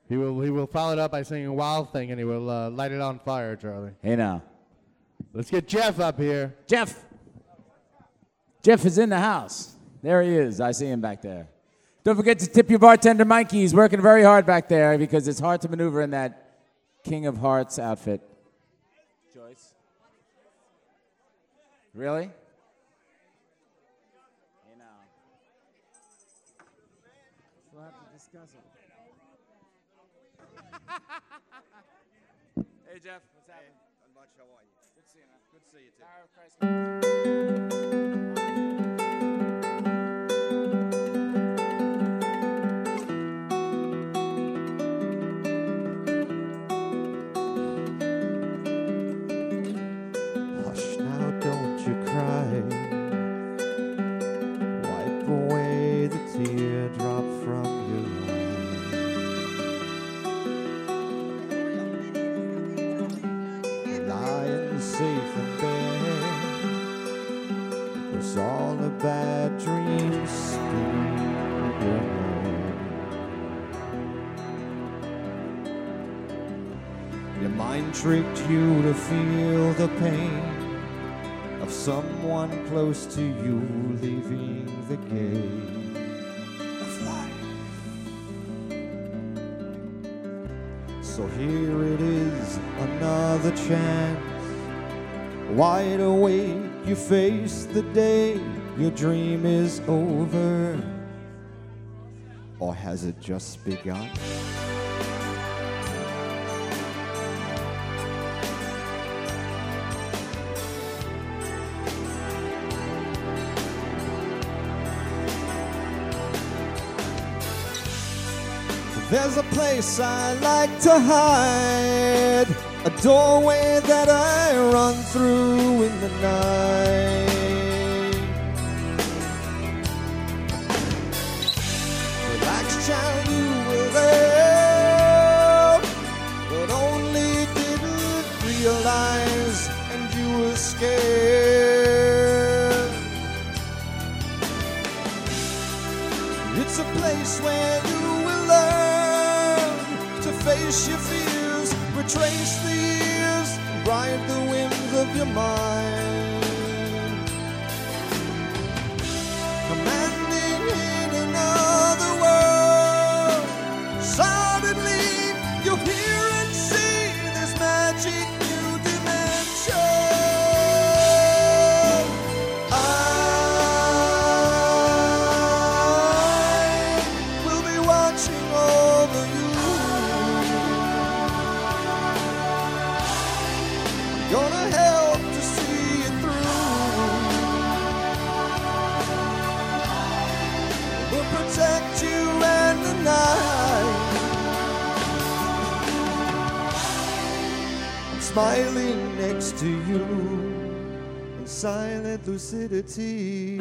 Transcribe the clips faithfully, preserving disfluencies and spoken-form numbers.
He will he will follow it up by singing Wild Thing, and he will uh, light it on fire, Charlie. Hey, now. Let's get Jeff up here. Jeff. Jeff is in the house. There he is. I see him back there. Don't forget to tip your bartender, Mikey. He's working very hard back there because it's hard to maneuver in that King of Hearts outfit. Joyce? Really? Hey, now. We'll have to discuss it. Hey, Jeff. What's happening? Not much. How are you? Good to see you, man. Good to see you, too. Tower of Christ. Hush now, don't you cry. Wipe away the teardrop from your eye. Lying safe in bed, it was all a bad dream spinning in your head. Your mind tricked you to feel the pain of someone close to you leaving the gate of life. So here it is, another chance. Wide awake, you face the day your dream is over. Or has it just begun? There's a place I like to hide, a doorway that I run through in the night. Relax, child, you were there, but only didn't realize, and you were scared. It's a place where you will learn to face your fears, retrace the years, ride the winds of your mind. Commanding in another world, suddenly you'll hear and see this magic new dimension. I will be watching over you. Gonna help to see it through. We'll protect you and the night. I'm smiling next to you in silent lucidity.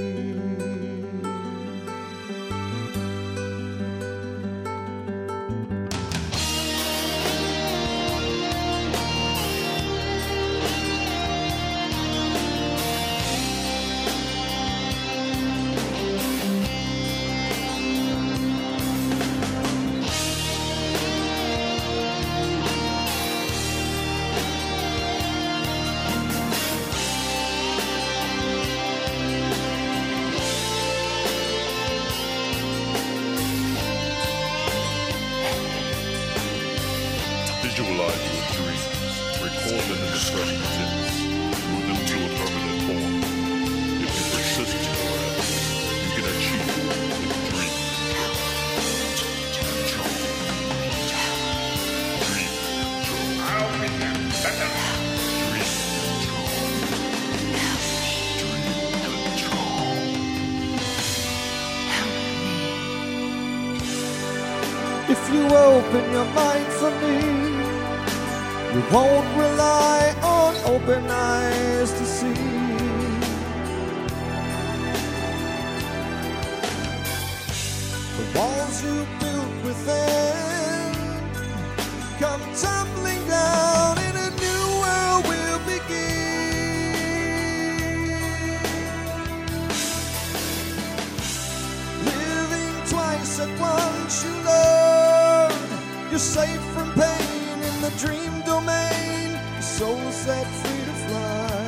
Visualize your dreams, record them in the present tense, move them to a permanent form. If you persist, however, you can achieve your dreams. Control. Dream control. I'll make them better. Dream control. Dream control. If you open your mind for me, you won't rely on open eyes to see. The walls you built within come tumbling down, and a new world will begin. Living twice at once, you learn safe from pain in the dream domain. Your soul is set free to fly.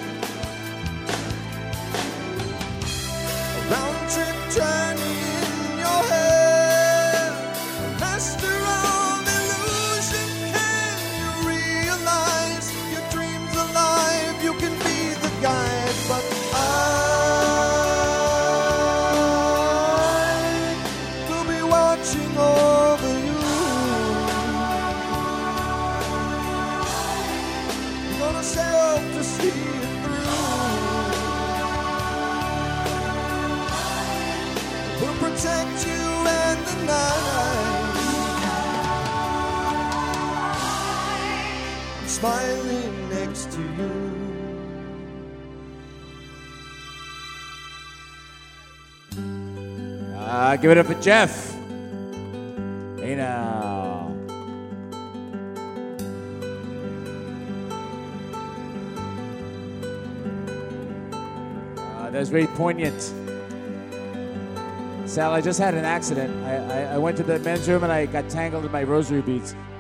A round trip journey in your head. A master of illusion. Can you realize your dreams alive? You can be the guide, but I will be watching over you. Gonna sail to see it through. We'll protect you in the night. I'm smiling next to you. Uh, give it up for Jeff. Hey now. Uh, that's very poignant. Sal, I just had an accident. I, I, I went to the men's room and I got tangled in my rosary beads.